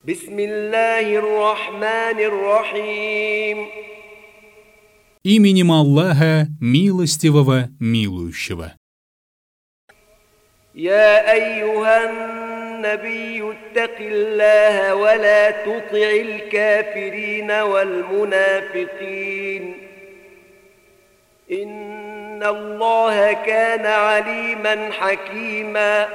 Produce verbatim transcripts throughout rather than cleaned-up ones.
بسم الله الرحمن الرحيم. Именем Аллаха, милостивого, милующего. يا أيها النبي اتق الله ولا تطع الكافرين والمنافقين إن الله كان عليما حكيما.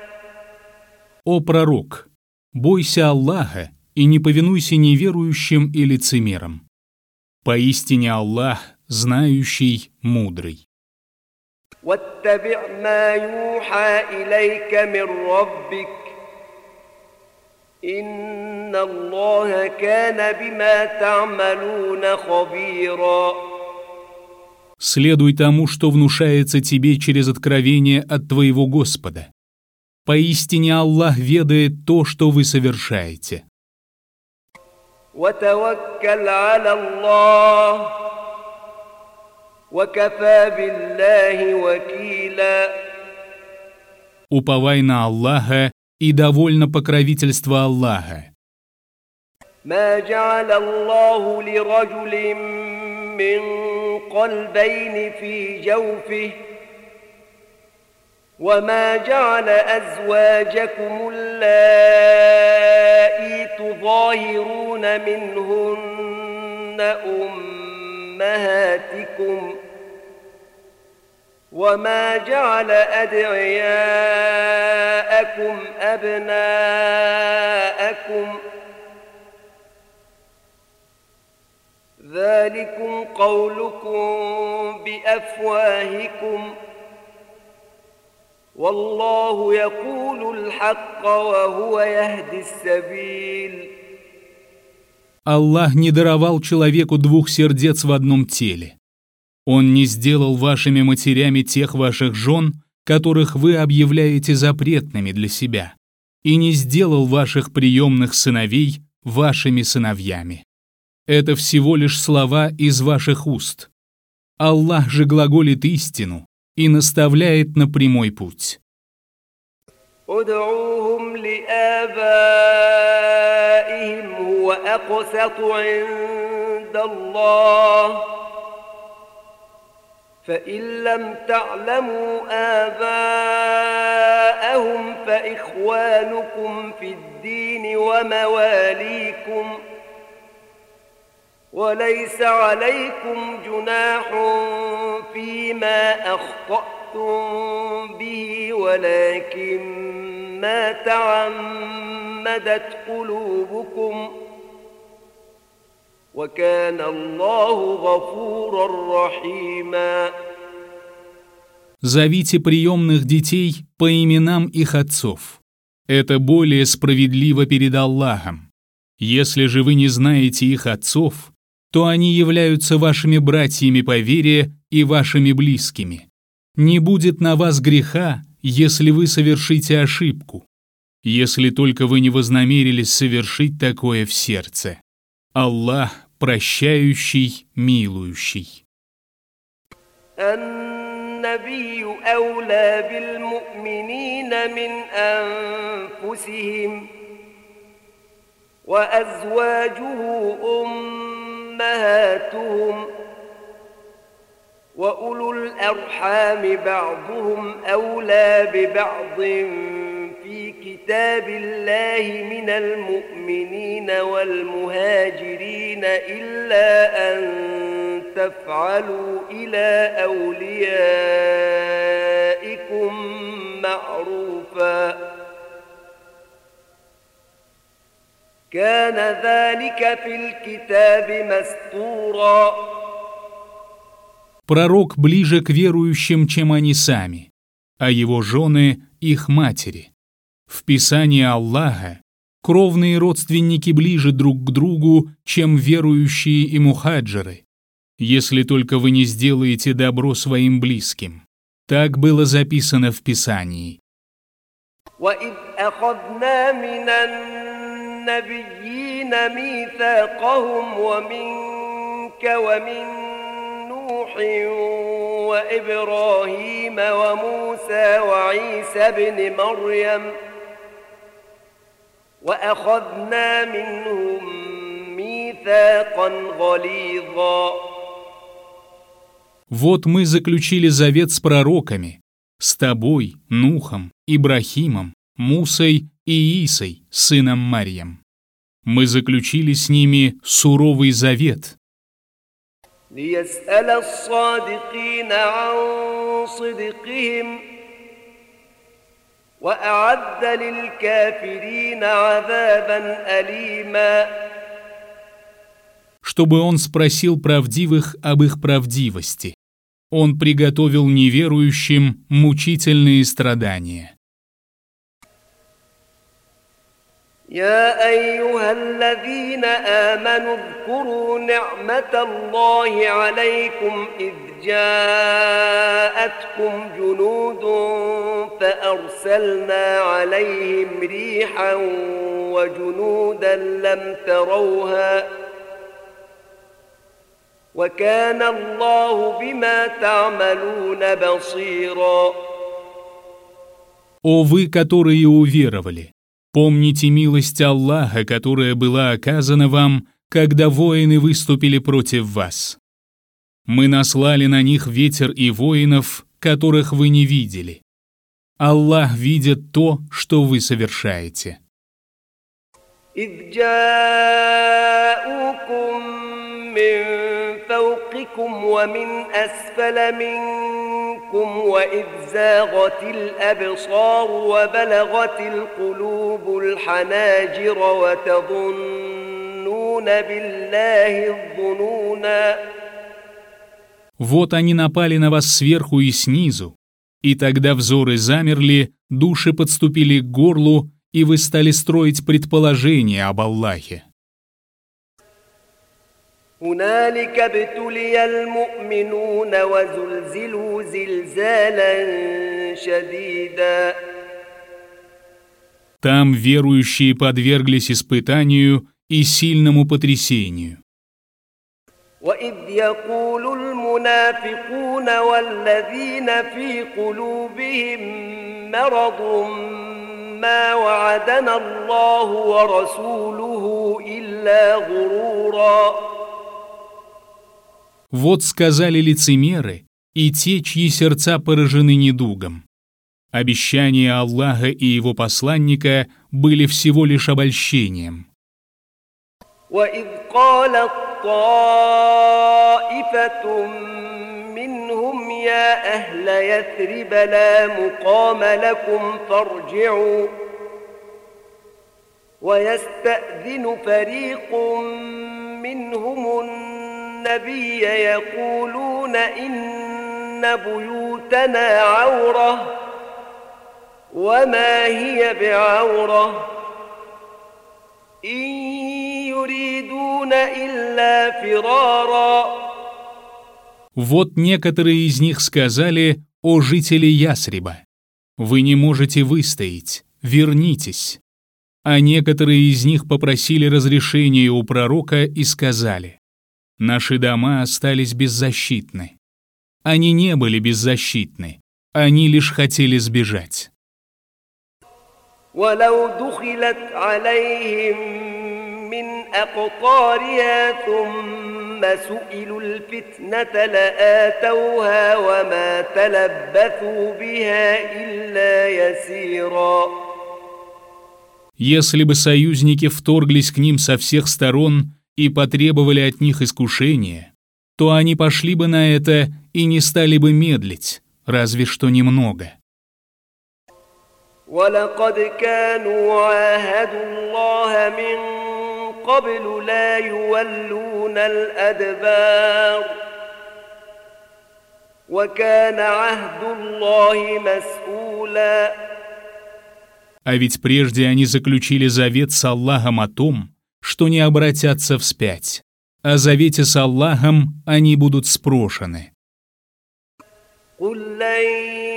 О пророк, бойся Аллаха и не повинуйся неверующим и лицемерам. Поистине Аллах, знающий, мудрый. واتبع ما يوحى إليك من ربك إن الله كان بما تعملون خبيرا. Следуй тому, что внушается тебе через откровение от твоего Господа. Поистине Аллах ведает то, что вы совершаете. وتوكل على الله وكفى بالله وكيلا. Уповай на Аллаха и довольно покровительство Аллаха. ما جعل الله لرجل من قلبين في جوفه وما جعل أزواجكم اللائي تظاهرون منهن أمهاتكم وما جعل أدعياءكم أبناءكم ذلكم قولكم بأفواهكم والله يقول الحق وهو يهدي السبيل. Аллах не даровал человеку двух сердец в одном теле. Он не сделал вашими матерями тех ваших жен, которых вы объявляете запретными для себя, и не сделал ваших приемных сыновей вашими сыновьями. Это всего лишь слова из ваших уст. Аллах же глаголит истину и наставляет на прямой путь. ادعوهم لآبائهم هو أقسط عند الله فإن لم تعلموا آباءهم فإخوانكم في الدين ومواليكم وليس عليكم جناح فيما أخطأتم به ولكن ما تعمدت قلوبكم وكان الله غفورا رحيما. Зовите приемных детей по именам их отцов. Это более справедливо перед Аллахом. Если же вы не знаете их отцов, то они являются вашими братьями по вере и вашими близкими. Не будет на вас греха, если вы совершите ошибку, если только вы не вознамерились совершить такое в сердце. Аллах прощающий, милующий. النبي أولى بالمؤمنين من أنفسهم وأزواجه أمهاتهم وأولو الأرحام بعضهم أولى ببعض في كتاب الله من المؤمنين والمهاجرين إلا أن تفعلوا إلى أوليائكم معروفا كان ذلك في الكتاب مسطورا. Пророк ближе к верующим, чем они сами, а его жены – их матери. В Писании Аллаха кровные родственники ближе друг к другу, чем верующие и мухаджиры, если только вы не сделаете добро своим близким. Так было записано в Писании. وَإِذْ أَخَذْنَا مِنَ النَّبِيِّينَ مِيثَاقَهُمْ وَمِنْكَ وَمِنْ نوح وإبراهيم وموسى وعيسى بن مريم وأخذنا منهم ميثاقا غليظا. Вот мы заключили завет с пророками, с тобой, Нухом, Ибрахимом, Мусой и Иисой, сыном Марьям. Мы заключили с ними суровый завет. ليسأل الصادقين عن صدقهم وأعد للكافرين عذابا أليما. Чтобы он спросил правдивых об их правдивости. Он приготовил неверующим мучительные страдания. يا أيها الذين آمنوا اذكروا نعمة الله عليكم إذ جاءتكم جنود فأرسلنا عليهم ريحا وجنودا لم تروها وكان الله بما تعملون بصيرا. О вы, которые уверовали! Помните милость Аллаха, которая была оказана вам, когда воины выступили против вас. Мы наслали на них ветер и воинов, которых вы не видели. Аллах видит то, что вы совершаете. إذ جاءوكم من فوقكم ومن أسفل منكم وإذ زاغت الأبصار وبلغت القلوب الحناجر وتظنون بالله الظنونا. Вот они напали на вас сверху и снизу, и тогда взоры замерли, души подступили к горлу, и вы стали строить предположения об Аллахе. هنالك ابتلي المؤمنون وزلزلوا زلزالا شديدا. Там верующие подверглись испытанию и сильному потрясению. وإذ يقول المنافقون والذين في قلوبهم مرض ما وعدنا الله ورسوله إلا غرورا. Вот сказали лицемеры и те, чьи сердца поражены недугом. Обещания Аллаха и его посланника были всего лишь обольщением. وإذ قالت طائفة منهم يا أهل يثرب لا مقام لكم فارجعوا ويستأذن فريق منهم النبي يقولون إن بيوتنا عورة وما هي بعورة إن يريدون إلا فرارا. Вот некоторые из них сказали: «О жители Ясриба, вы не можете выстоять, вернитесь». А некоторые из них попросили разрешения у пророка и сказали: «Наши дома остались беззащитны». Они не были беззащитны, они лишь хотели сбежать. ولو دخلت عليهم من أقطارها ثم سئلوا الفتنة لآتوها وما تلبثوا بها إلا يسيرا. Если бы союзники вторглись к ним со всех сторон и потребовали от них искушения, то они пошли бы на это и не стали бы медлить, разве что немного. ولقد كانوا عاهدوا الله من قبل لا يولون الأدبار وكان عهد الله مسؤولا. А ведь прежде они заключили завет с Аллахом о том, что не обратятся вспять. О завете с Аллахом они будут спрошены. قل لن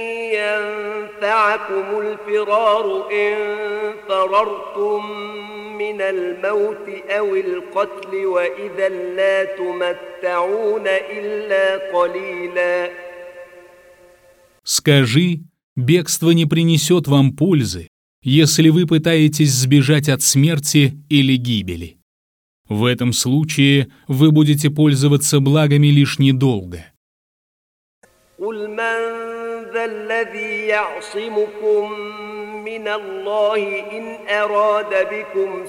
ينفعكم الفرار إن فررتم من الموت أو القتل وإذا لا تمتعون إلا قليلا. Скажи, бегство не принесет вам пользы, если вы пытаетесь сбежать от смерти или гибели. В этом случае вы будете пользоваться благами лишь недолго. قل من ذا الذي يعصمكم من الله إن أراد بكم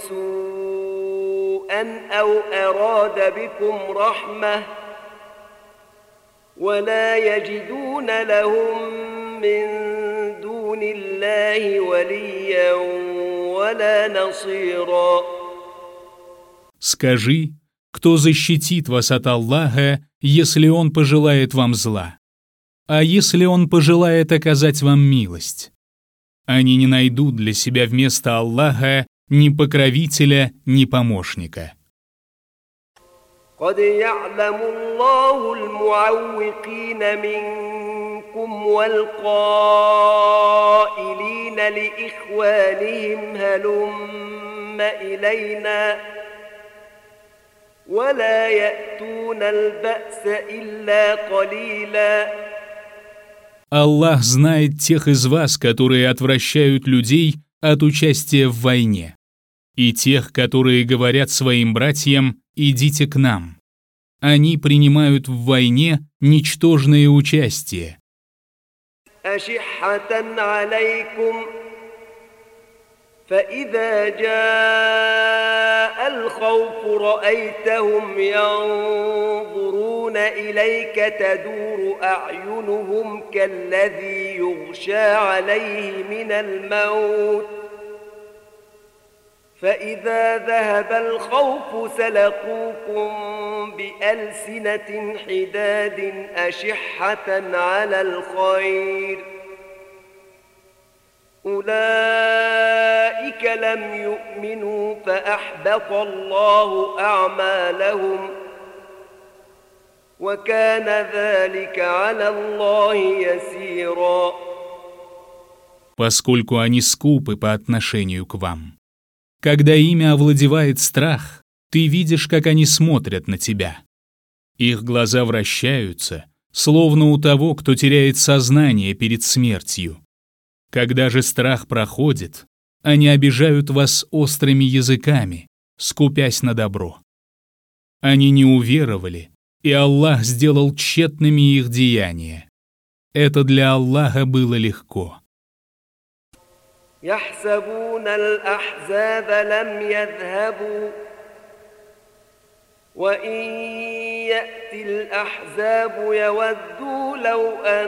سوءا أو أراد بكم رحمة ولا يجدون لهم من دون الله وليا ولا نصيرا. Скажи, кто защитит вас от Аллаха, если Он пожелает вам зла? А если Он пожелает оказать вам милость? Они не найдут для себя вместо Аллаха ни покровителя, ни помощника. قد يعلم الله المعوقين منكم والقائلين لإخوانهم هلم إلينا ولا يأتون البأس إلا قليلا. Аллах знает тех из вас, которые отвращают людей от участия в войне, и тех, которые говорят своим братьям «идите к нам». Они принимают в войне ничтожное участие. أشحة عليكم فإذا جاء الخوف رأيتهم ينظرون إليك تدور أعينهم كالذي يغشى عليه من الموت فإذا ذهب الخوف سلقوكم بألسنة حداد أشحة على الخير أولئك لم يؤمنوا فأحبط الله أعمالهم وكان ذلك على الله يسيرا. Поскольку они скупы по отношению к вам. Когда ими овладевает страх, ты видишь, как они смотрят на тебя. Их глаза вращаются, словно у того, кто теряет сознание перед смертью. Когда же страх проходит, они обижают вас острыми языками, скупясь на добро. Они не уверовали, и Аллах сделал тщетными их деяния. Это для Аллаха было легко. يحسبون الأحزاب لم يذهبوا وإن يأتي الأحزاب يودوا لو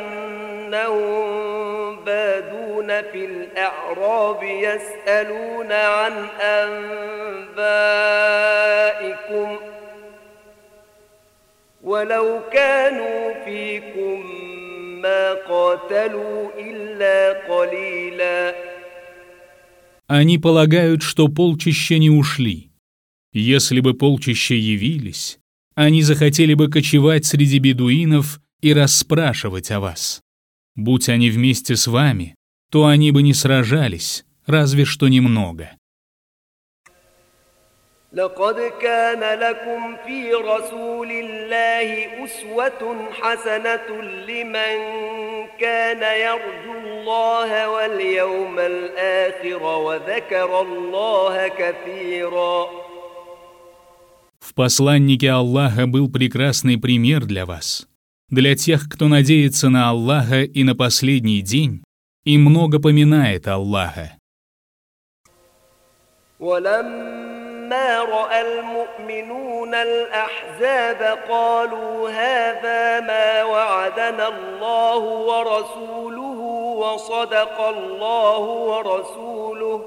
أنهم بادون في الأعراب يسألون عن أنبائكم ولو كانوا فيكم ما قاتلوا إلا قليلا. Они полагают, что полчища не ушли. Если бы полчища явились, они захотели бы кочевать среди бедуинов и расспрашивать о вас. Будь они вместе с вами, то они бы не сражались, разве что немного. لقد كان لكم في رسول الله أسوة حسنة لمن كان يرجو الله واليوم الآخر وذكر الله كثيرا. В посланнике Аллаха был прекрасный пример для вас, для тех, кто надеется на Аллаха и на последний день, и много поминает Аллаха. ولما رأى المؤمنون الأحزاب قالوا هذا ما وعدنا الله ورسوله وصدق الله ورسوله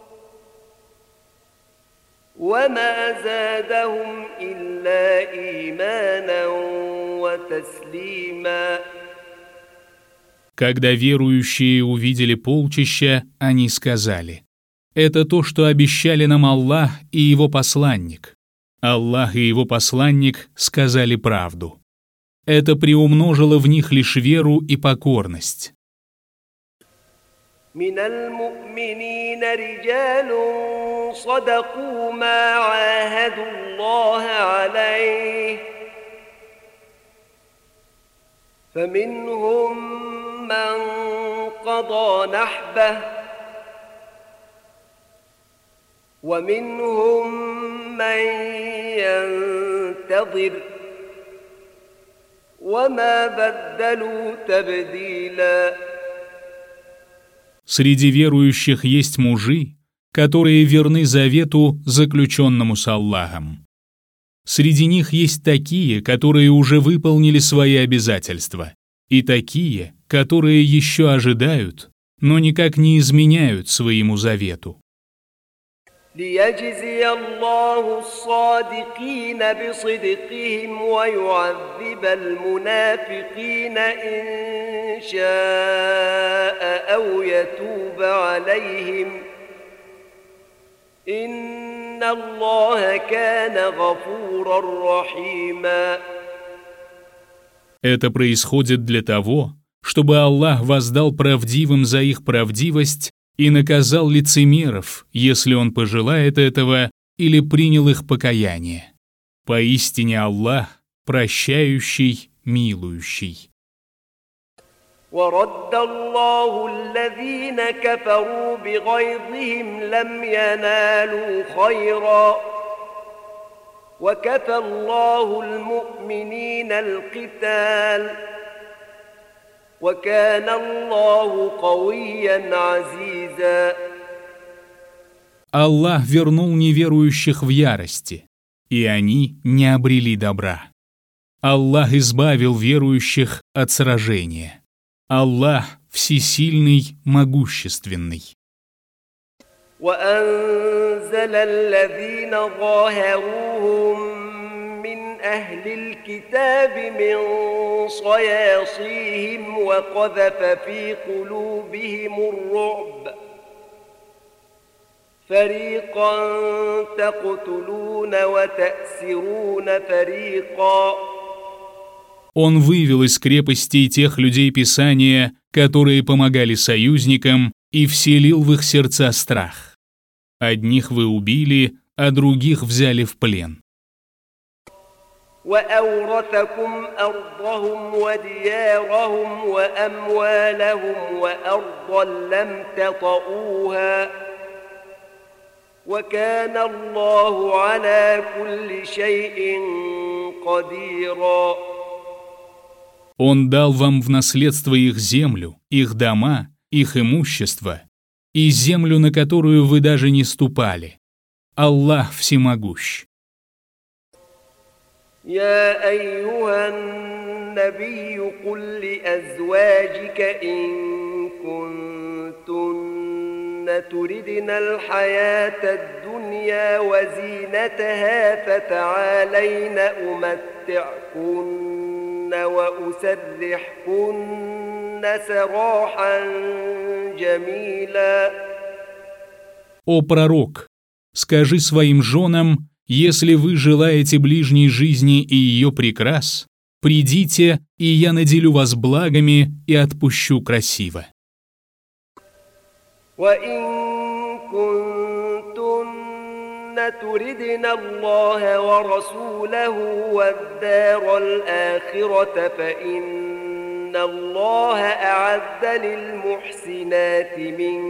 وما زادهم إلا إيمانا وتسليما. Когда верующие увидели полчища, они сказали: «Это то, что обещали нам Аллах и Его посланник». Аллах и Его посланник сказали правду. Это приумножило в них лишь веру и покорность. من المؤمنين رجال صدقوا ما عاهدوا الله عليه فمنهم من قضى نحبه ومنهم من ينتظر وما بدلوا تبديلا. Среди верующих есть мужи, которые верны завету, заключенному с Аллахом. Среди них есть такие, которые уже выполнили свои обязательства, и такие, которые еще ожидают, но никак не изменяют своему завету. ليجزي الله الصادقين بصدقهم ويعذب المنافقين إن شاء أو يتوب عليهم إن الله كان غفورا رحيما. Это происходит для того, чтобы Аллах воздал правдивым за их правдивость и наказал лицемеров, если Он пожелает этого или принял их покаяние. Поистине Аллах прощающий, милующий. ورد الله الذين كفروا بغيظهم لم ينالوا خيرا وكفى الله المؤمنين القتال وكان الله قويا عزيزا. Аллах вернул неверующих в ярости, и они не обрели добра. Аллах избавил верующих от сражения. Аллах всесильный, могущественный. وأنزل الذين ظاهروهم من أهل الكتاب من صياصيهم وقذف في قلوبهم الرعب فريقا تقتلون وتأسرون فريقا. Он вывел из крепостей тех людей Писания, которые помогали союзникам, и вселил в их сердца страх. Одних вы убили, а других взяли в плен. وأورثكم أرضهم وديارهم وأموالهم وأرضا لم تطئوها وكان الله على كل شيء قديرا. Он дал вам в наследство их землю, их дома, их имущество и землю, на которую вы даже не ступали. Аллах всемогущ. يا أيها النبي قل لأزواجك إن كنتن تردن الحياة الدنيا وزينتها فتعالين أمتعكن وأسرحكن سراحا جميلا. О пророк, скажи своим женам: если вы желаете ближней жизни и ее прикрас, придите, и я наделю вас благами и отпущу красиво. وإن كنتن تردن الله ورسوله والدار الآخرة فإن الله أعد للمحسنات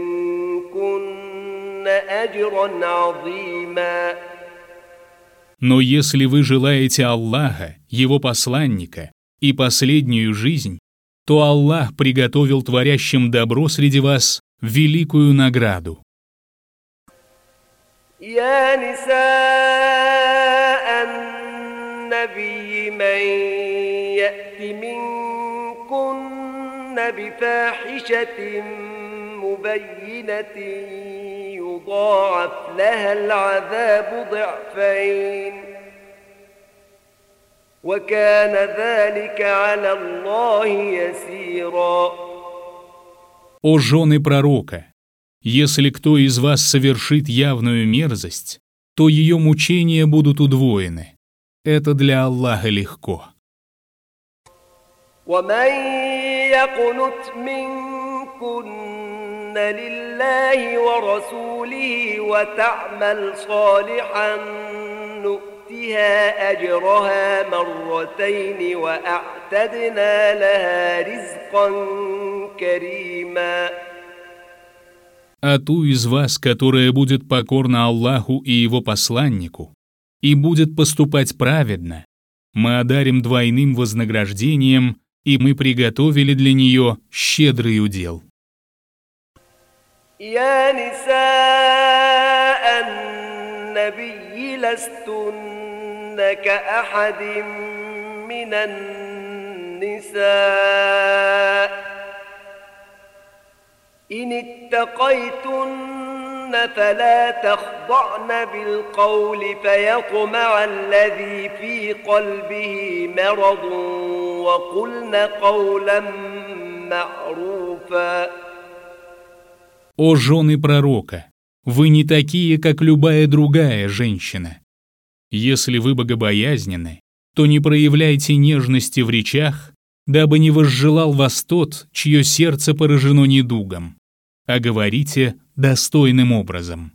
منكن أجرا عظيما. Но если вы желаете Аллаха, Его посланника и последнюю жизнь, то Аллах приготовил творящим добро среди вас великую награду. يا نساء النبي من يأت منكن بفاحشة مبينة يضاعف لها العذاب ضعفين وكان ذلك على الله يسيرا. О жены пророка, если кто из вас совершит явную мерзость, то ее мучения будут удвоены. Это для Аллаха легко. ومن يقنت منكن لله ورسوله وتعمل صالحا نؤتها أجرها مرتين وأعتدنا لها رزقا كريما. а ту из вас, которая будет покорна Аллаху и Его посланнику, и будет поступать праведно, мы одарим двойным вознаграждением, и мы приготовили для нее щедрый удел. يا نساء النبي لستن كأحد من النساء إن اتقيتن فلا تخضعن بالقول فيطمع الذي في قلبه مرض وقلن قولا معروفا. О жены пророка, вы не такие, как любая другая женщина. Если вы богобоязненны, то не проявляйте нежности в речах, дабы не возжелал вас тот, чье сердце поражено недугом, а говорите достойным образом.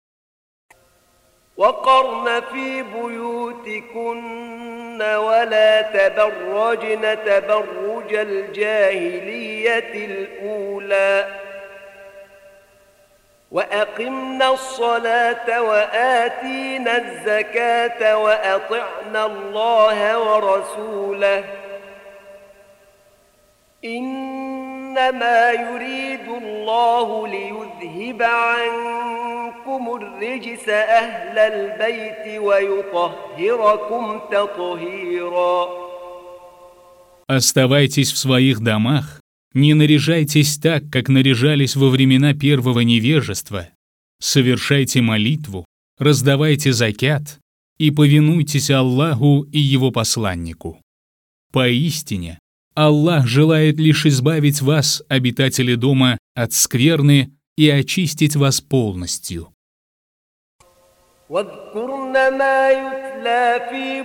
وقرن في بيوتكن ولا تبرجن تبرج الجاهلية الأولى وأقمنا الصلاة وآتينا الزكاة وأطعنا الله ورسوله إنما يريد الله ليذهب عنكم الرجس أهل البيت ويطهركم تطهيرا. Оставайтесь в своих домах, не наряжайтесь так, как наряжались во времена первого невежества, совершайте молитву, раздавайте закят и повинуйтесь Аллаху и Его посланнику. Поистине, Аллах желает лишь избавить вас, обитатели дома, от скверны и очистить вас полностью. واذكرن ما يتلى في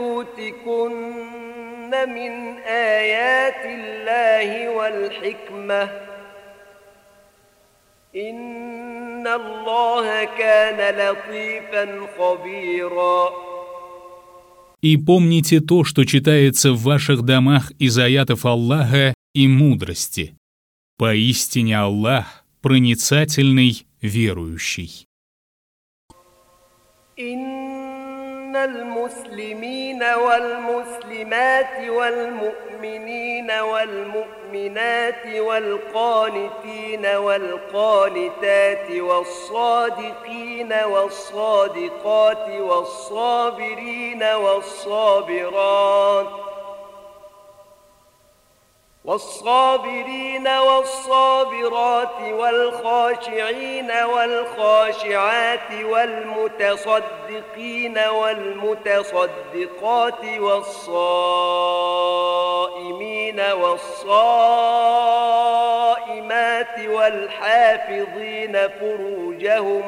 بيوتكن من آيات الله والحكمة إن الله كان لطيفا خبيرا. И помните то, что читается в ваших домах из аятов Аллаха и мудрости. Поистине Аллах проницательный, верующий. إن المسلمين والمسلمات والمؤمنين والمؤمنات والقانتين والقانتات والصادقين والصادقات والصابرين والصابرات والصابرين والصابرات والخاشعين والخاشعات والمتصدقين والمتصدقات والصائمين والصائمات والحافظين فروجهم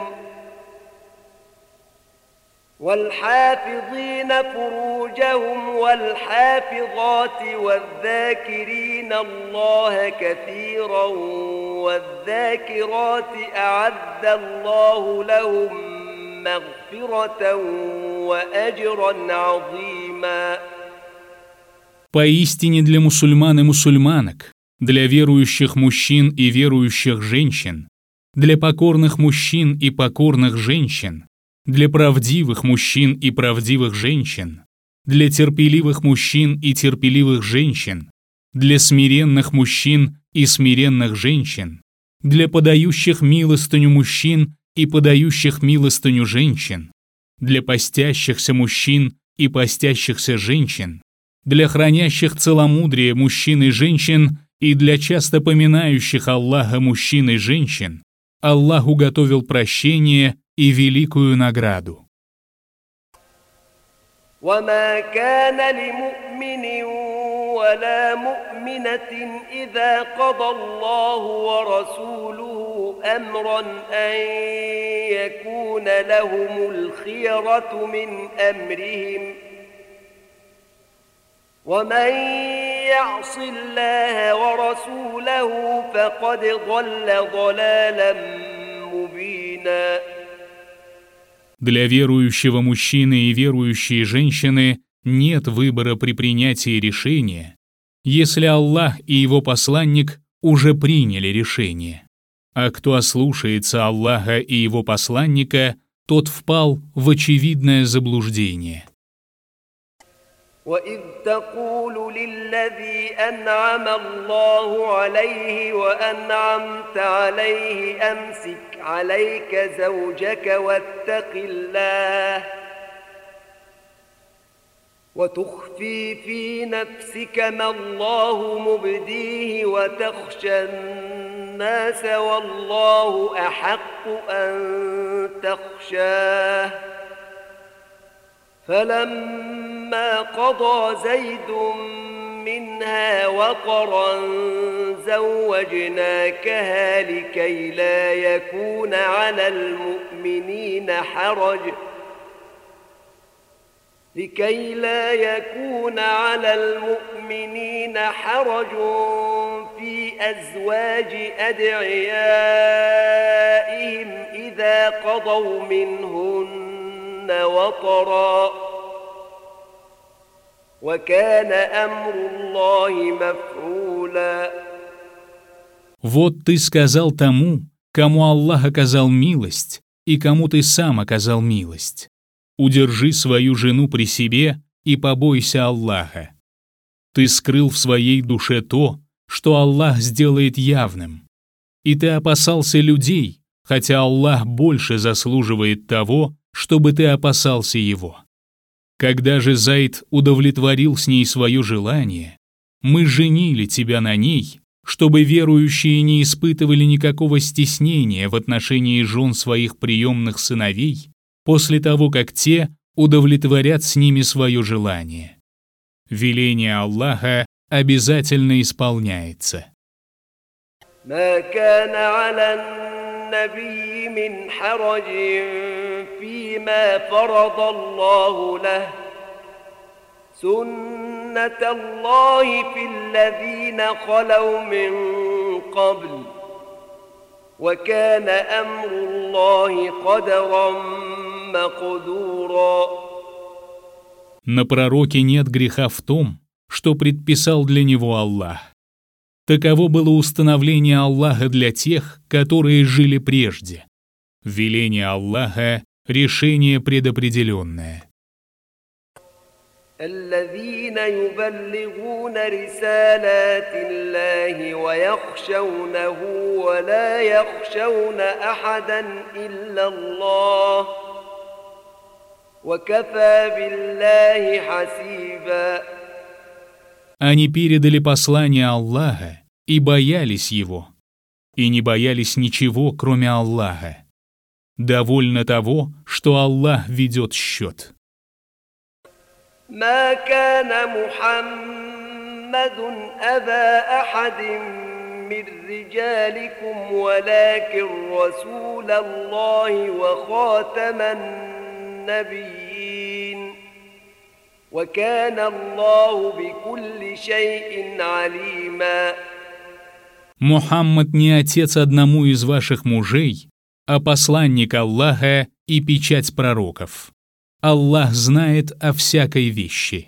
والحافظين فروجهم والحافظات والذاكرين الله كثيرا والذاكرات أعد الله لهم مغفرة وأجرا عظيما. Поистине для мусульман и мусульманок, для верующих мужчин и верующих женщин, для покорных мужчин и покорных женщин, для правдивых мужчин и правдивых женщин, для терпеливых мужчин и терпеливых женщин, для смиренных мужчин и смиренных женщин, для подающих милостыню мужчин и подающих милостыню женщин, для постящихся мужчин и постящихся женщин, для хранящих целомудрие мужчин и женщин и для часто поминающих Аллаха мужчин и женщин, Аллах уготовил прощение и великую награду. وما كان لمؤمن ولا مؤمنة إذا قضى الله ورسوله أمرا أن يكون لهم الخيرة من أمرهم ومن يعص الله ورسوله فقد ضل ضلالا مبينا. Для верующего мужчины и верующей женщины нет выбора при принятии решения, если Аллах и Его посланник уже приняли решение. А кто ослушается Аллаха и его посланника, тот впал в очевидное заблуждение. وَإِذْ تَقُولُ لِلَّذِي أَنْعَمَ اللَّهُ عَلَيْهِ وَأَنْعَمْتَ عَلَيْهِ أَمْسِكْ عَلَيْكَ زَوْجَكَ وَاتَّقِ اللَّهَ وَتُخْفِي فِي نَفْسِكَ مَا اللَّهُ مُبْدِيهِ وَتَخْشَى النَّاسَ وَاللَّهُ أَحَقُّ أَن تَخْشَاهُ فلما قضى زيد منها وطرا زوجناكها لكي لا يكون على المؤمنين حرج لكي لا يكون على المؤمنين حرج في أزواج أدعيائهم إذا قضوا منهن وطرا وكان أمر الله مفعولا. Вот ты сказал тому, кому Аллах оказал милость, и кому ты сам оказал милость. Удержи свою жену при себе и побойся Аллаха. Ты скрыл в своей душе то, что Аллах сделает явным. И ты опасался людей, хотя Аллах больше заслуживает того, чтобы ты опасался его. Когда же Зайд удовлетворил с ней свое желание, мы женили тебя на ней, чтобы верующие не испытывали никакого стеснения в отношении жен своих приемных сыновей после того, как те удовлетворят с ними свое желание. Веление Аллаха обязательно исполняется. ما كان على النبي من حرج فيما فرض الله له سنة الله في الذين خلوا من قبل وكان أمر الله قدرا مقدورا. На пророке нет греха в том, что предписал для него Аллах. Таково было установление Аллаха для тех, которые жили прежде. Веление Аллаха — решение предопределенное. الذين يبلغون رسالات الله ويخشونه ولا يخشون أحدا إلا الله وكفى بالله حسيبا. Они передали послание Аллаха и боялись его, и не боялись ничего, кроме Аллаха. Довольно того, что Аллах ведет счет. ما كان محمد أبا أحد من رجالكم ولكن رسول الله وخاتم النبيين وكان الله بكل شيء عليما. Мухаммад не отец одному из ваших мужей, а посланник Аллаха и печать пророков. Аллах знает о всякой вещи.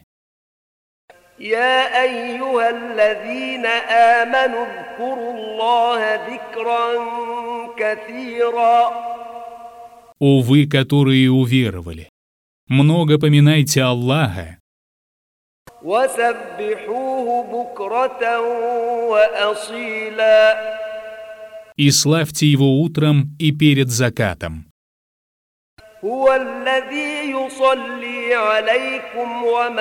يا أيها الذين آمنوا اذكروا الله ذكرا كثيرا. О вы, которые уверовали, много поминайте Аллаха وسبحوه بكرة وأصيلا. и славьте его утром и перед закатом. هو الذي يصلي عليكم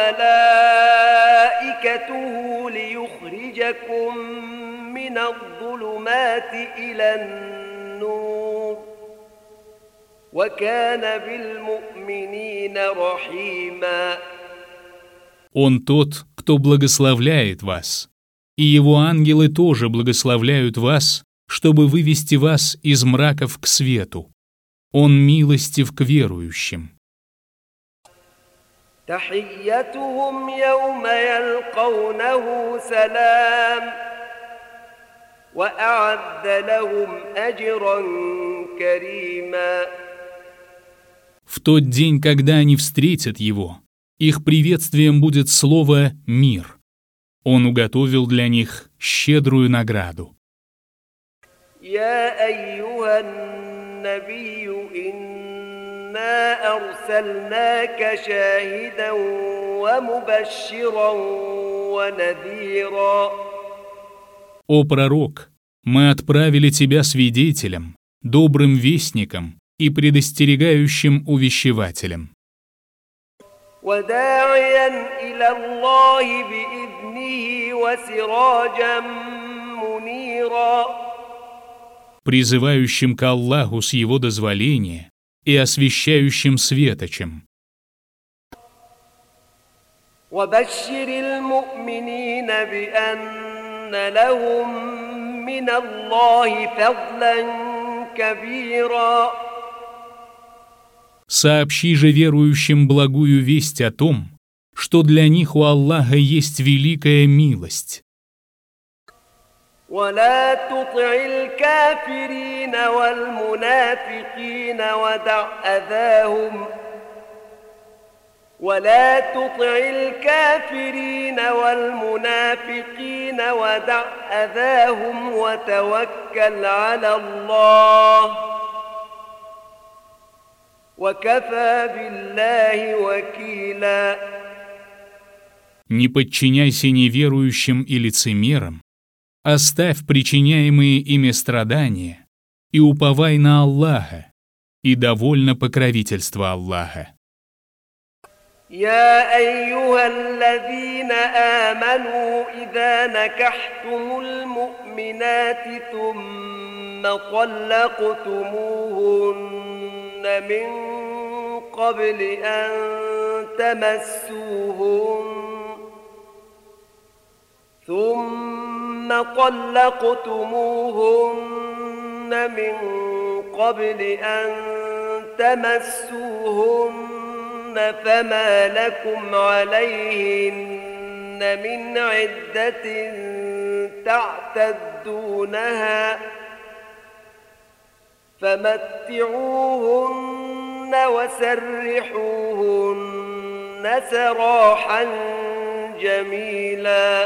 وملائكته ليخرجكم من الظلمات إلى النور وكان بالمؤمنين رحيما. Он тот, кто благословляет вас, и его ангелы тоже благословляют вас, чтобы вывести вас из мраков к свету. Он милостив к верующим. تحيتهم يوم يلقونه سلام وأعد لهم أجرا كريما. В тот день, когда они встретят его, их приветствием будет слово «мир». Он уготовил для них щедрую награду. يا أيها النبي إنا أرسلناك شاهدا ومبشرا ونذيرا. О пророк, мы отправили тебя свидетелем, добрым вестником и предостерегающим увещевателем. وداعيا إلى الله بإذنه وسراجا منيرا. Призывающим к Аллаху с его дозволения и освещающим светочем. وبشر المؤمنين بأن لهم من الله فضلا كبيرا. Сообщи же верующим благую весть о том, что для них у Аллаха есть великая милость. ولا تطع الكافرين والمنافقين ودع أذاهم ولا تطع الكافرين والمنافقين ودع أذاهم وتوكل على الله وكفى بالله وكيلا. Не подчиняйся неверующим и лицемерам, оставь причиняемые ими страдания и уповай на Аллаха, и довольно покровительство Аллаха. يا أيها الذين آمنوا إذا نكحتم المؤمنات ثم طلقتموهن من قبل أن تمسوهن ثم طلقتموهن من قبل أن تمسوهن فما لكم عليهن من عدة تعتدونها فمتعوهن وسرحوهن سراحا جميلا.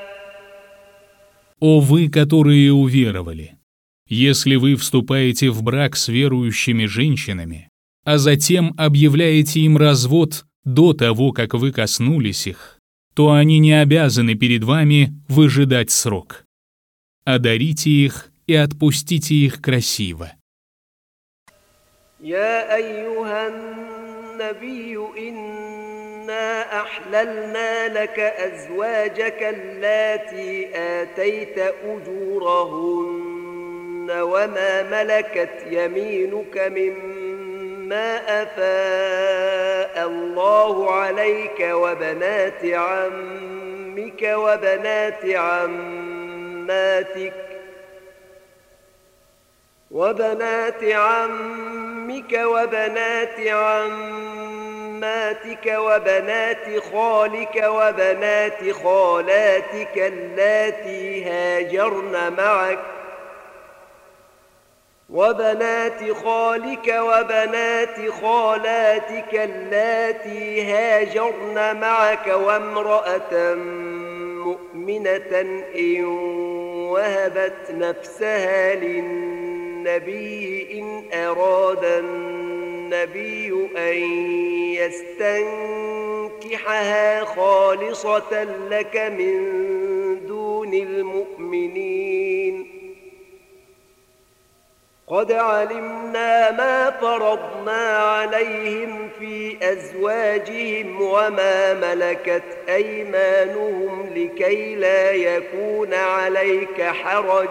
О вы, которые уверовали! Если вы вступаете в брак с верующими женщинами, а затем объявляете им развод до того, как вы коснулись их, то они не обязаны перед вами выжидать срок. Одарите их и отпустите их красиво. يا أيها النبي إنا أحللنا لك أزواجك اللاتي آتيت أجورهن وما ملكت يمينك مما أفاء الله عليك وبنات عمك وبنات عماتك وبنات عمك وبنات عماتك وبنات خالك وبنات خالاتك اللاتي هاجرن معك وبنات خالك وبنات خالاتك اللاتي هاجرن معك وامرأة مؤمنة إن وهبت نفسها للنبي إن أراد النبي أن يستنكحها خالصة لك من دون المؤمنين قد علمنا ما فرضنا عليهم في أزواجهم وما ملكت أيمانهم لكي لا يكون عليك حرج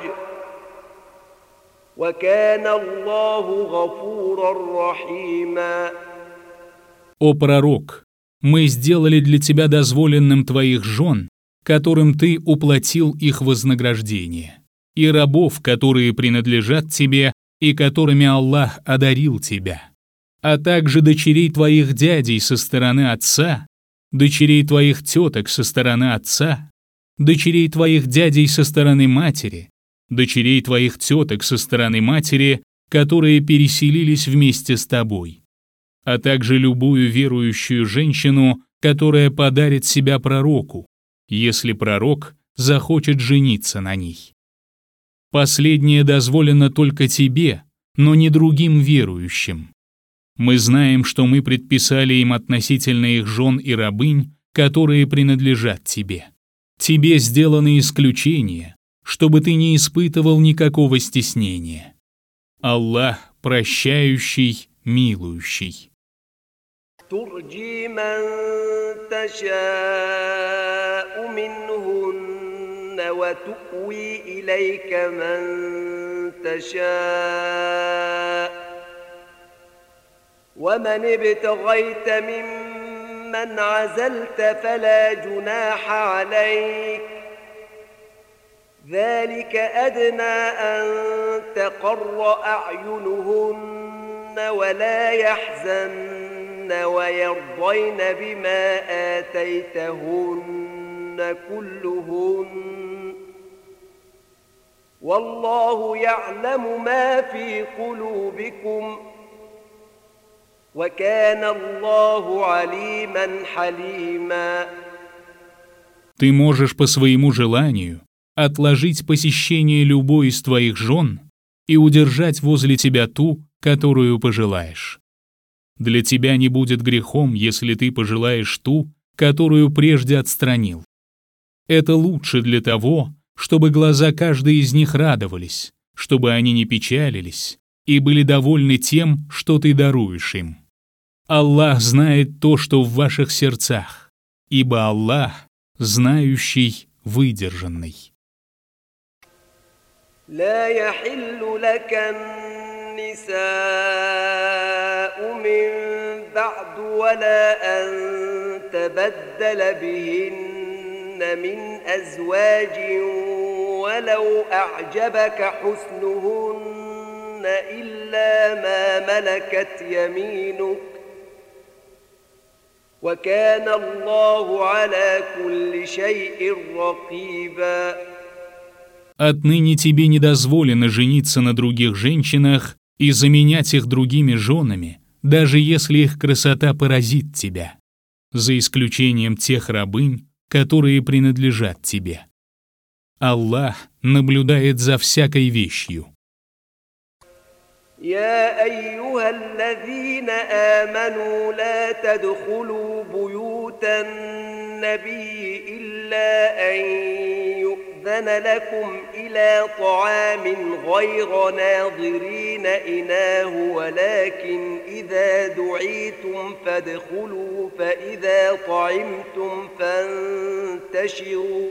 وكان الله غفورا رحيما. О пророк, мы сделали для тебя дозволенным твоих жен, которым ты уплатил их вознаграждение, и рабов, которые принадлежат тебе и которыми Аллах одарил тебя, а также дочерей твоих дядей со стороны отца, дочерей твоих теток со стороны отца, дочерей твоих дядей со стороны матери, дочерей твоих теток со стороны матери, которые переселились вместе с тобой, а также любую верующую женщину, которая подарит себя пророку, если пророк захочет жениться на ней. Последнее дозволено только тебе, но не другим верующим. Мы знаем, что мы предписали им относительно их жен и рабынь, которые принадлежат тебе. Тебе сделаны исключения, чтобы ты не испытывал никакого стеснения. Аллах прощающий, милующий. ترجي من تشاء منهن وتؤوي إليك من تشاء ومن ابتغيت ممن عزلت فلا جناح عليك ذلك أدنى أن تقر أعينهن ولا يحزن ويرضين بما آتيتهن كلهن والله يعلم ما في قلوبكم وكان الله عليما حليما. Ты можешь по своему желанию отложить посещение любой из твоих жен и удержать возле тебя ту, которую пожелаешь. Для тебя не будет грехом, если ты пожелаешь ту, которую прежде отстранил. Это лучше для того, чтобы глаза каждой из них радовались, чтобы они не печалились и были довольны тем, что ты даруешь им. Аллах знает то, что в ваших сердцах, ибо Аллах знающий, выдержанный. لا يحل لك النساء من بعد ولا أن تبدل بهن من أزواج ولو أعجبك حسنهن إلا ما ملكت يمينك وكان الله على كل شيء رقيبا. Отныне тебе не дозволено жениться на других женщинах и заменять их другими женами, даже если их красота поразит тебя, за исключением тех рабынь, которые принадлежат тебе. Аллах наблюдает за всякой вещью. يا أيها الذين آمنوا لا تدخلوا بيوت النبي إلا أن يؤذن لكم إلى طعام غير ناظرين إناه ولكن إذا دعيتم فادخلوا فإذا طعمتم فانتشروا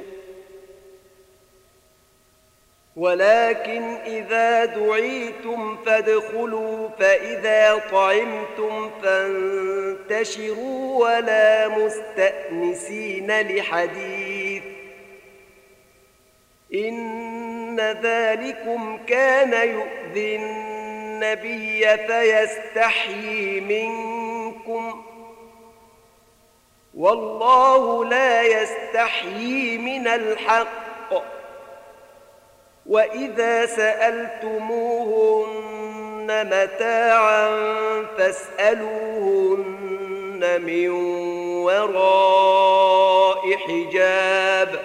ولكن إذا دعيتم فادخلوا فإذا طعمتم فانتشروا ولا مستأنسين لحديث إن ذلكم كان يؤذي النبي فيستحيي منكم والله لا يستحيي من الحق وإذا سألتموهن متاعا فاسألوهن من وراء حجاب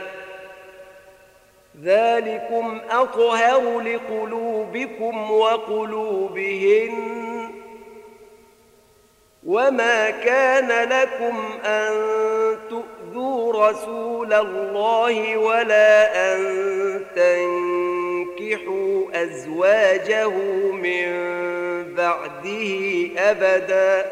ذلكم أطهر لقلوبكم وقلوبهن وما كان لكم أن تؤذوا رسول الله ولا أن تنكحوا أزواجه من بعده أبدا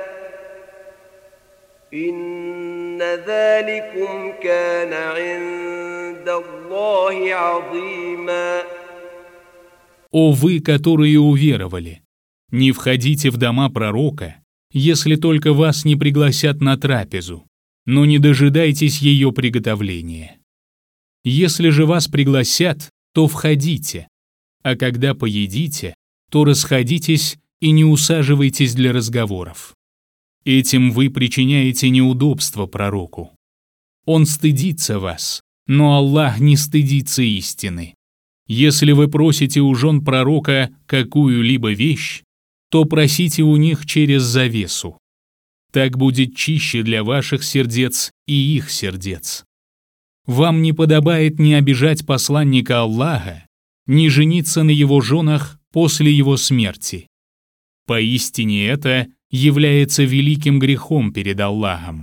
إن ذلكم كان عند الله عظيما. О вы, которые уверовали, не входите в дома пророка, если только вас не пригласят на трапезу, но не дожидайтесь ее приготовления. Если же вас пригласят, то входите, а когда поедите, то расходитесь и не усаживайтесь для разговоров. Этим вы причиняете неудобство пророку. Он стыдится вас, но Аллах не стыдится истины. Если вы просите у жен пророка какую-либо вещь, то просите у них через завесу. Так будет чище для ваших сердец и их сердец. Вам не подобает ни обижать посланника Аллаха, не жениться на его женах после его смерти. Поистине это является великим грехом перед Аллахом.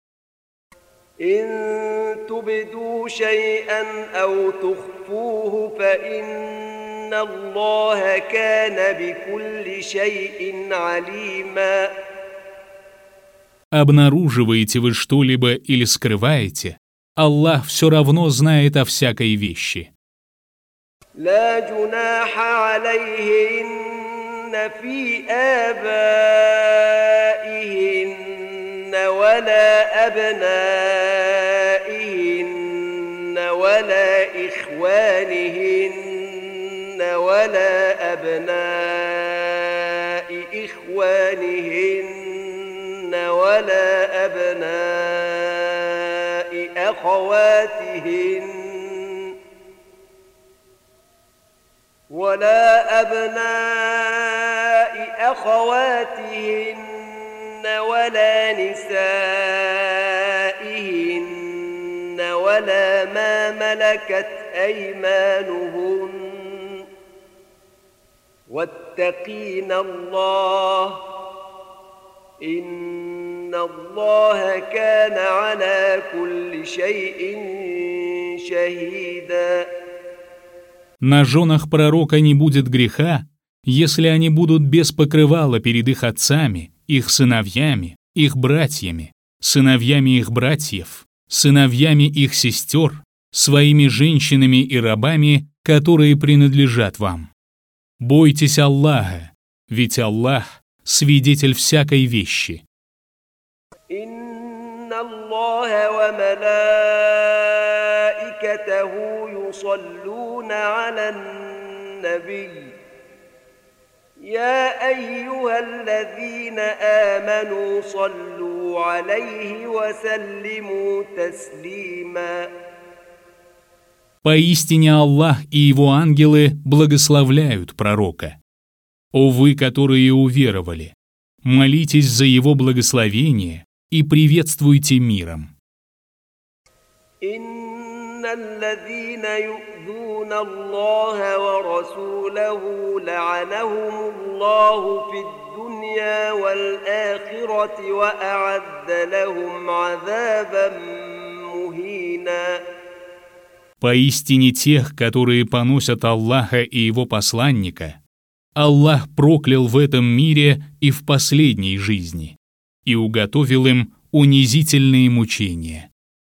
إن تبدوا شيئا أو تخفوه فإن الله كان بكل شيء عليما. Обнаруживаете вы что-либо или скрываете, Аллах все равно знает о всякой вещи. لا جناح عليهن في آبائهن ولا أبنائهن ولا إخوانهن ولا أبناء إخوانهن ولا أبناء أخواتهن ولا أبناء أخواتهن ولا نسائهن ولا ما ملكت أيمانهن واتقين الله إن الله كان على كل شيء شهيدا. На женах пророка не будет греха, если они будут без покрывала перед их отцами, их сыновьями, их братьями, сыновьями их братьев, сыновьями их сестер, своими женщинами и рабами, которые принадлежат вам. Бойтесь Аллаха, ведь Аллах — свидетель всякой вещи. يصلون على النبي يا أيها الذين آمنوا صلوا عليه وسلموا تسليما. Поистине Аллах и его ангелы благословляют пророка. О вы, которые уверовали, молитесь за его благословение и приветствуйте миром. الذين يؤذون الله ورسوله لعنهم الله في الدنيا والآخرة وأعد لهم عذابا مهينا. Поистине тех, которые поносят Аллаха и его посланника, Аллах проклял в этом мире и в последней жизни и уготовил им унизительные мучения.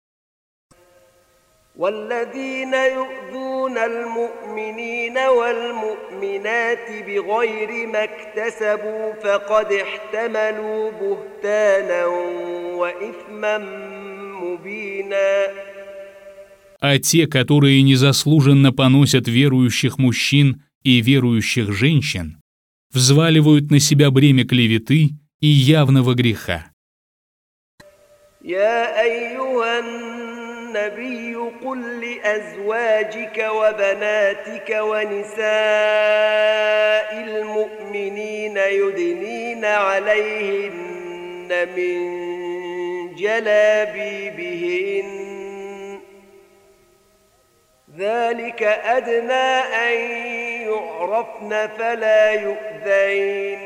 والذين يؤذون المؤمنين والمؤمنات بغير ما اكتسبوا فقد احتملوا بهتانا وإثما مبينا. А те, которые незаслуженно поносят верующих мужчин и верующих женщин, взваливают на себя бремя клеветы и явного греха. يا أيها النبي قل لأزواجك وبناتك ونساء المؤمنين يدنين عليهن من جلابيبهن ذلك أدنى أن يعرفن فلا يؤذين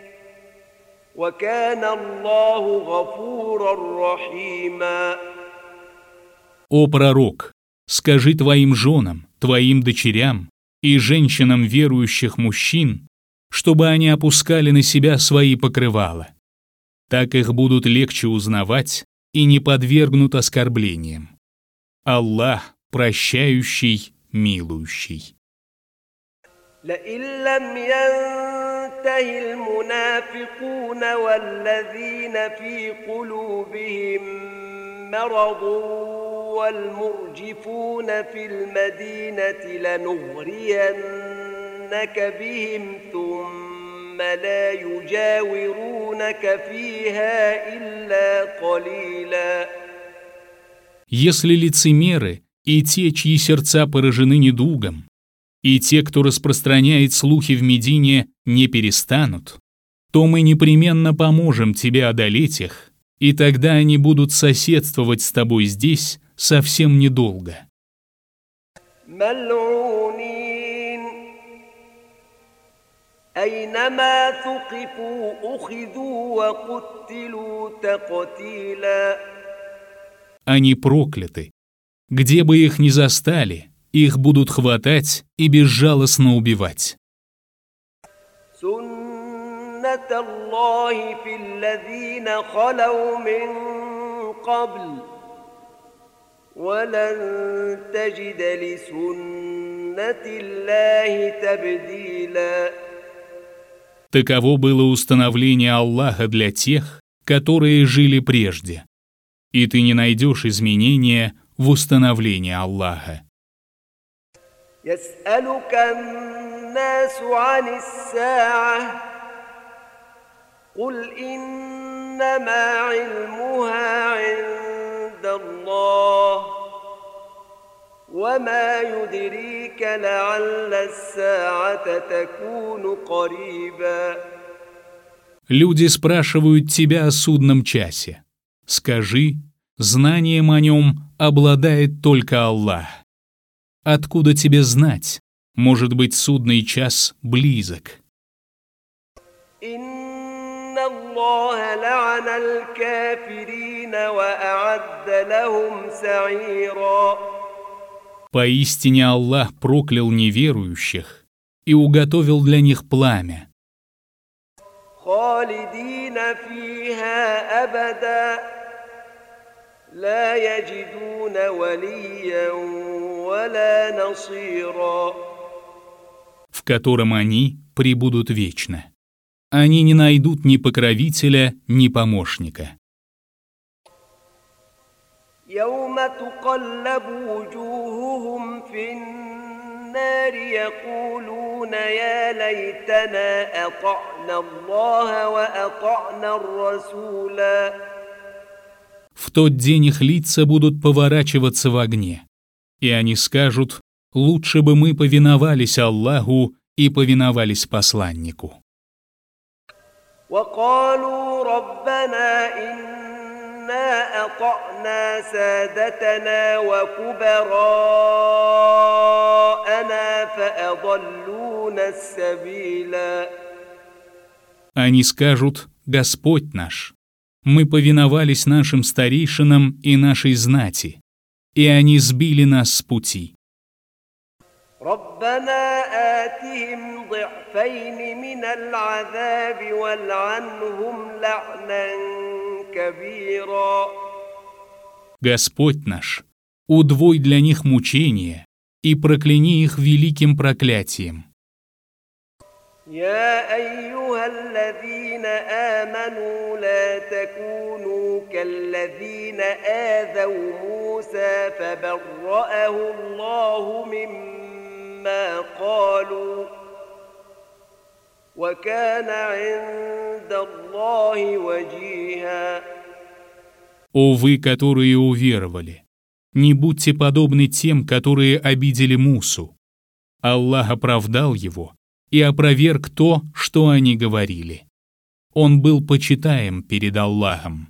وكان الله غفورا رحيما. О пророк, скажи твоим женам, твоим дочерям и женщинам верующих мужчин, чтобы они опускали на себя свои покрывала. Так их будут легче узнавать и не подвергнут оскорблениям. Аллах прощающий, милующий. لئن لم ينته المنافقون والذين في قلوبهم مرض والمرجفون في المدينة لنغرينك بهم ثم لا يجاورونك فيها إلا قليلا. Если лицемеры и те, чьи сердца поражены недугом, и те, кто распространяет слухи в Медине, не перестанут, то мы непременно поможем тебе одолеть их, и тогда они будут соседствовать с тобой здесь совсем недолго. ملعونين أينما ثقفوا أخذوا وقتلوا تقتيلا. Они прокляты. Где бы их ни застали, их будут хватать и безжалостно убивать. سنة الله في الذين خلوا من قبل ولن تجد لسنة الله تبديلا. Таково было установление Аллаха для тех, которые жили прежде. И ты не найдешь изменения в установлении Аллаха. يسألك الناس عن الساعة قل إنما علمها عند الله وما يدريك لعل الساعة تكون قريبا. Люди спрашивают тебя о судном часе. Скажи, знанием о нем обладает только Аллах. Откуда тебе знать? Может быть, судный час близок. إن الله لعن الكافرين وأعد لهم سعيرا. Поистине Аллах проклял неверующих и уготовил для них пламя. خالدين فيها أبدا لا يجدون وليا ولا نصيرا. В котором они пребудут вечно. Они не найдут ни покровителя, ни помощника. يوم تقلب وجوههم في النار يقولون يا ليتنا أطعنا الله وأطعنا الرسولا. В тот день их лица будут поворачиваться в огне, и они скажут: лучше бы мы повиновались Аллаху и повиновались посланнику. وقالوا ربنا إنا أطعنا سادتنا وكبراءنا فأضلونا السبيلا. Они скажут: Господь наш, мы повиновались нашим старейшинам и нашей знати, и они сбили нас с пути. ربنا آتهم ضعفين من العذاب والعنهم لعنا كبيرا. Господь наш, удвой для них мучения и прокляни их великим проклятием. يا أيها الذين آمنوا لا تكونوا كالذين آذوا موسى فبرأه الله مما قالوا وكان عند الله وجيها. О вы, которые уверовали, не будьте подобны тем, которые обидели Мусу. Аллах оправдал его и опроверг то, что они говорили. Он был почитаем перед Аллахом.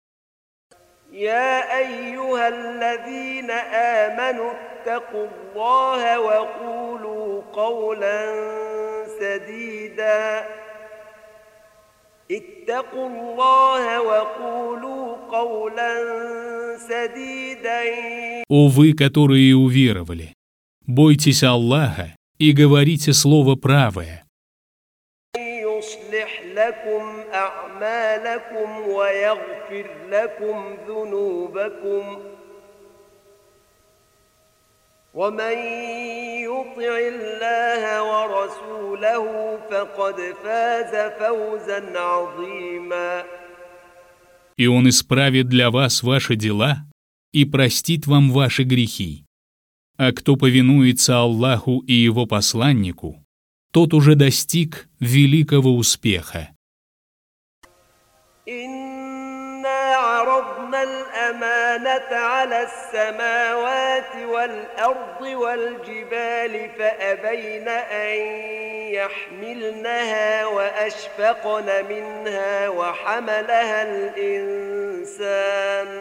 يا أيها الذين آمنوا اتقوا الله وقولوا قولا سديدا اتقوا الله وقولوا قولا سديدا. О вы, которые уверовали, бойтесь Аллаха и говорите слово правое. يصلح لكم أعمالكم ويغفر لكم ذنوبكم ومن يطع الله ورسوله فقد فاز فوزا عظيما. И Он исправит для вас ваши дела и простит вам ваши грехи. А кто повинуется Аллаху и Его посланнику, тот уже достиг великого успеха. إنا عرضنا الأمانة على السماوات والأرض والجبال فأبين أن يحملنها وأشفقن منها وحملها الإنسان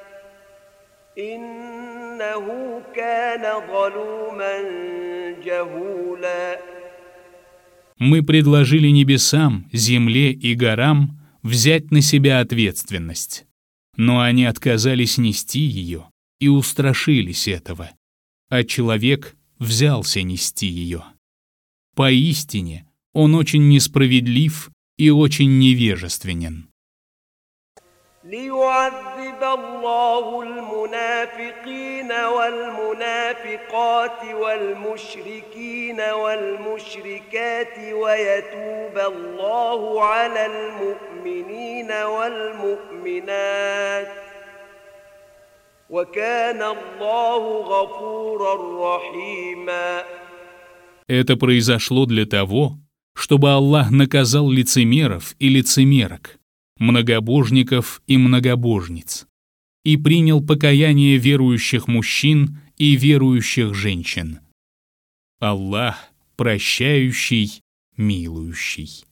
إنه كان ظلوما جهولا. Мы предложили небесам, земле и горам взять на себя ответственность. Но они отказались нести ее и устрашились этого, а человек взялся нести ее. Поистине, он очень несправедлив и очень невежественен. ليعذب الله المنافقين والمنافقات والمشركين والمشركات ويتوب الله على المؤمنين والمؤمنات وكان الله غفورا رحيما. Это произошло для того, чтобы Аллах наказал лицемеров и лицемерок, многобожников и многобожниц, и принял покаяние верующих мужчин и верующих женщин. Аллах прощающий, милующий.